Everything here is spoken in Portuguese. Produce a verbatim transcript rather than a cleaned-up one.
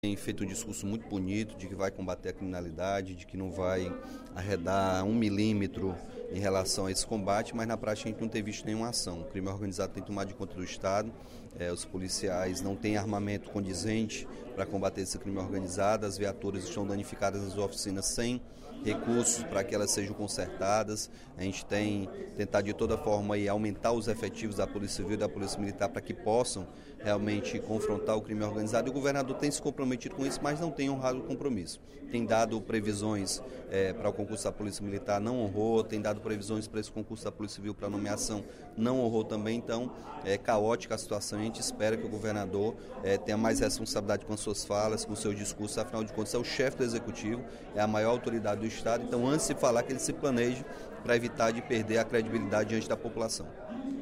Tem feito um discurso muito bonito de que vai combater a criminalidade, de que não vai arredar um milímetro em relação a esse combate, mas na prática a gente não tem visto nenhuma ação. O crime organizado tem tomado de conta do Estado, é, os policiais não têm armamento condizente para combater esse crime organizado, as viaturas estão danificadas nas oficinas sem recursos para que elas sejam consertadas. A gente tem tentado de toda forma aí, aumentar os efetivos da Polícia Civil e da Polícia Militar para que possam realmente confrontar o crime organizado. E o governador tem se comprometido com isso, mas não tem honrado o compromisso. Tem dado previsões é, para o concurso da Polícia Militar, não honrou, tem dado previsões para esse concurso da Polícia Civil para nomeação, não honrou também. Então, é caótica a situação. A gente espera que o governador é, tenha mais responsabilidade com as suas falas, com o seu discurso. Afinal de contas, é o chefe do Executivo, é a maior autoridade do Estado. Então, antes de falar, que ele se planeje para evitar de perder a credibilidade diante da população.